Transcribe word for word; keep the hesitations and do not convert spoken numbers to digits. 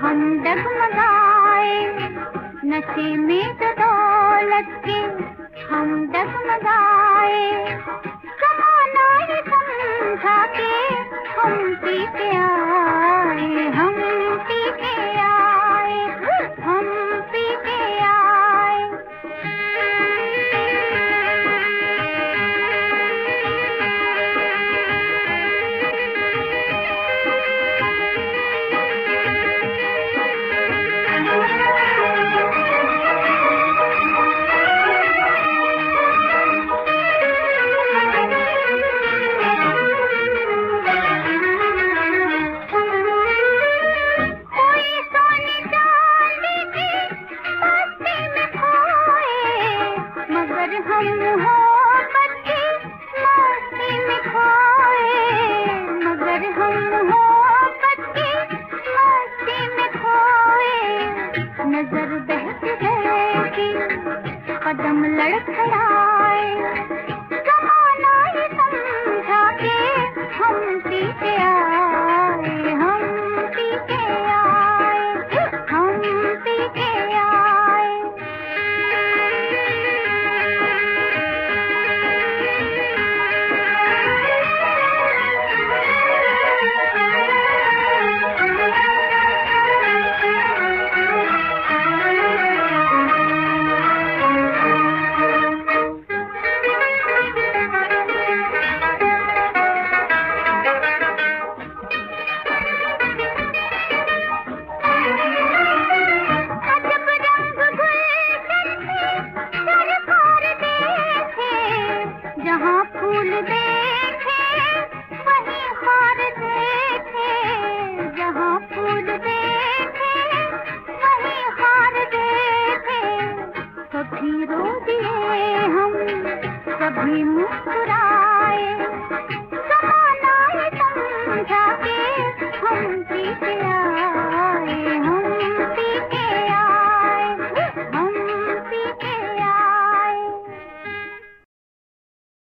हम डगमगाए, नशे में तो दौलत के हम डगमगाए। ज़माना ये समझा के हम पी के आए, हम पी के आए, हम पी के आए। हम मोहब्बत की मस्ती में खोए, मगर हम मोहब्बत की मस्ती में खोए। नजर बहक गई, कदम लड़खड़ाए। ज़माना ये समझा के हम पीछे आए, हम पीछे आए, हम पीछे आए। जहाँ फूल देखे वहीं हार देखे, जहाँ फूल देखे वहीं हार देखे। कभी रो दिए हम, कभी मुस्कुराए। ज़माना ये समझा के हम पीछे आए।